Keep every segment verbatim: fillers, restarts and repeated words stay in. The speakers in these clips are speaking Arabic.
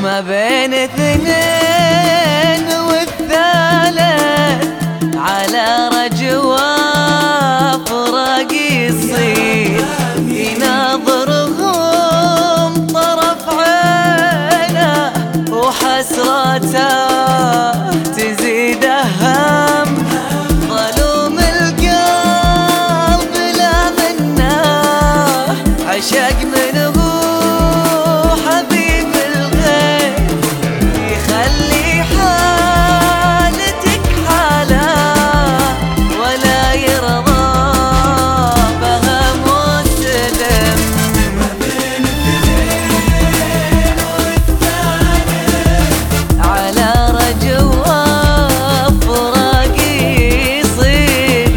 ما بين اثنين والثالث على رجوة فراق يصير، يناظرهم طرف عينه وحسرته تزيد هم. ظلوم القلب لا منه عشق منه حبيب الغير، يخلي حالتك حاله ولا يرضى بها مسلم. ما بين اثنين والثالث على رجوة فراق يصير،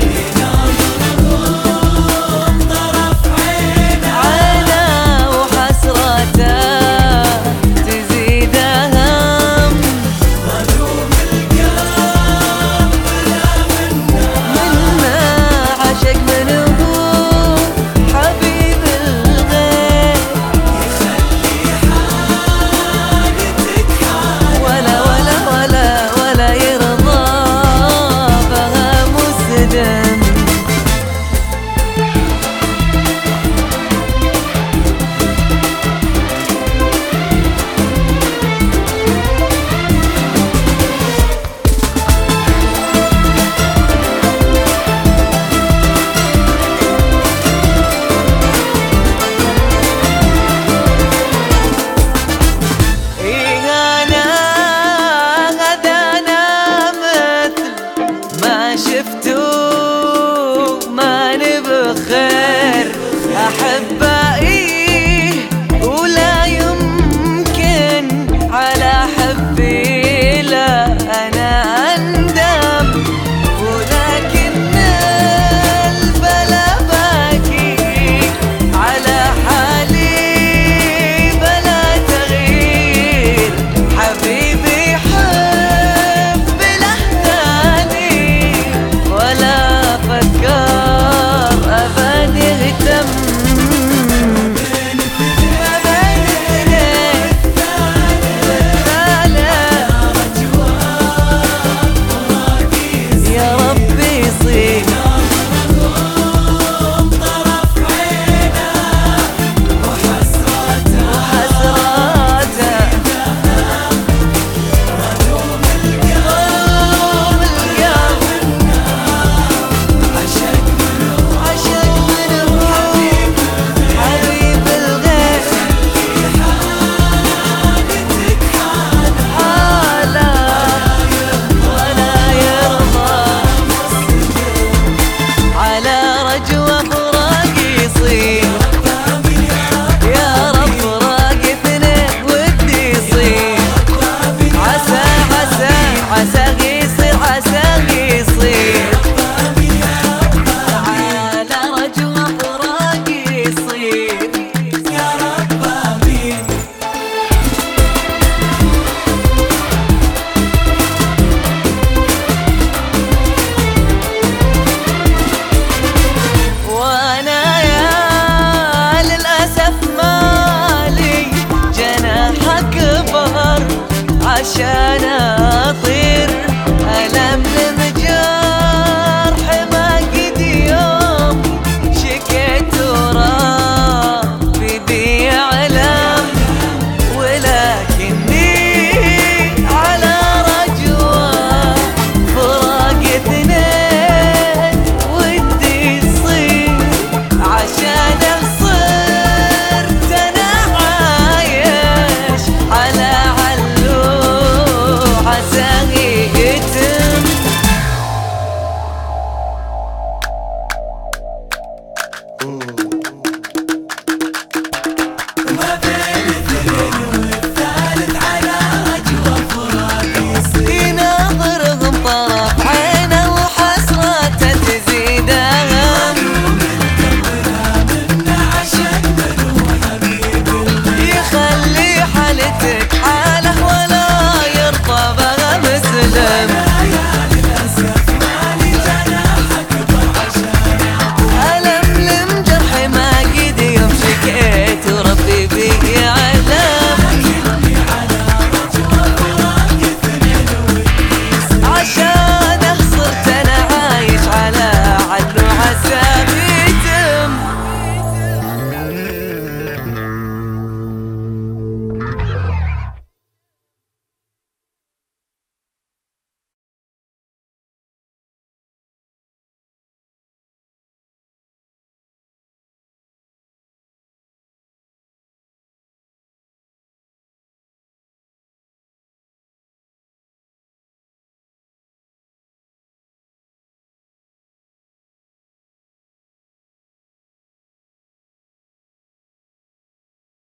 يناظرهم طرف عينه عينه وحسرته تزيد هم. ظلوم القلب لا منه منه عشق منه حبيب الغير، يخلي حالتك حاله ولا ولا ولا ولا يرضى بها مسلم. إيه أنا هذا أنا مثل ما شفتوا ما